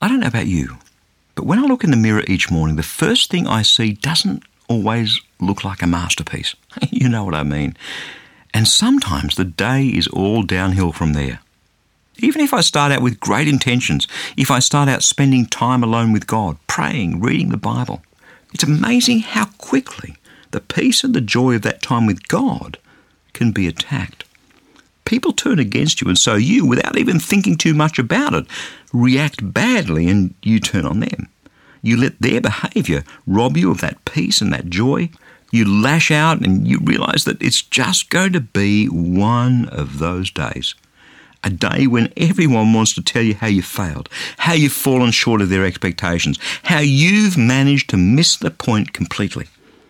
I don't know about you, but when I look in the mirror each morning, the first thing I see doesn't always look like a masterpiece. You know what I mean. And sometimes the day is all downhill from there. Even if I start out with great intentions, if I start out spending time alone with God, praying, reading the Bible, it's amazing how quickly the peace and the joy of that time with God can be attacked. People turn against you, and so you, without even thinking too much about it, react badly and you turn on them. You let their behaviour rob you of that peace and that joy. You lash out and you realise that it's just going to be one of those days. A day when everyone wants to tell you how you failed, how you've fallen short of their expectations, how you've managed to miss the point completely.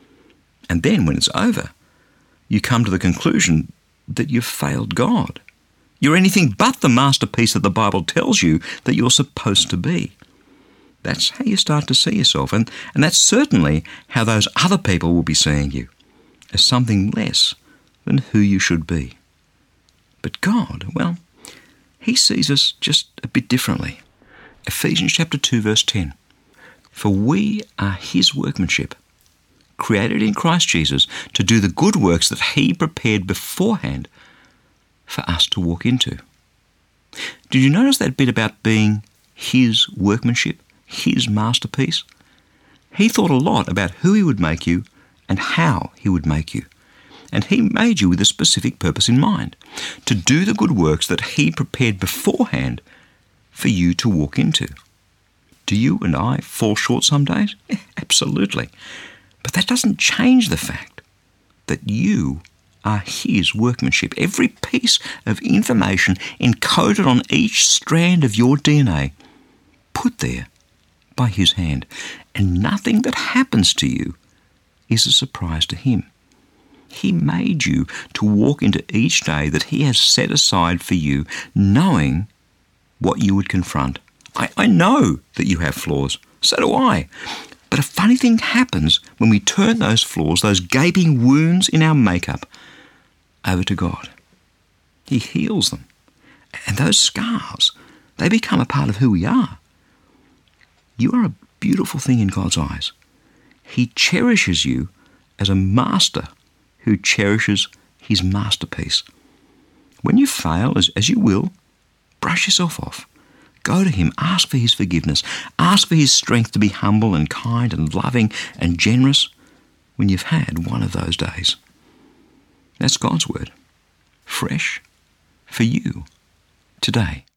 And then when it's over, you come to the conclusion that you've failed God. You're anything but the masterpiece that the Bible tells you that you're supposed to be. That's how you start to see yourself, and that's certainly how those other people will be seeing you, as something less than who you should be. But God, well, He sees us just a bit differently. Ephesians chapter 2 verse 10. For we are His workmanship, created in Christ Jesus to do the good works that He prepared beforehand for us to walk into. Did you notice that bit about being His workmanship, His masterpiece? He thought a lot about who He would make you and how He would make you. And He made you with a specific purpose in mind, to do the good works that He prepared beforehand for you to walk into. Do you and I fall short some days? Absolutely. But that doesn't change the fact that you are His workmanship. Every piece of information encoded on each strand of your DNA, put there by His hand. And nothing that happens to you is a surprise to Him. He made you to walk into each day that He has set aside for you, knowing what you would confront. I know that you have flaws. So do I. But a funny thing happens when we turn those flaws, those gaping wounds in our makeup, over to God. He heals them. And those scars, they become a part of who we are. You are a beautiful thing in God's eyes. He cherishes you as a master who cherishes His masterpiece. When you fail, as you will, brush yourself off. Go to Him, ask for His forgiveness, ask for His strength to be humble and kind and loving and generous when you've had one of those days. That's God's word, fresh for you today.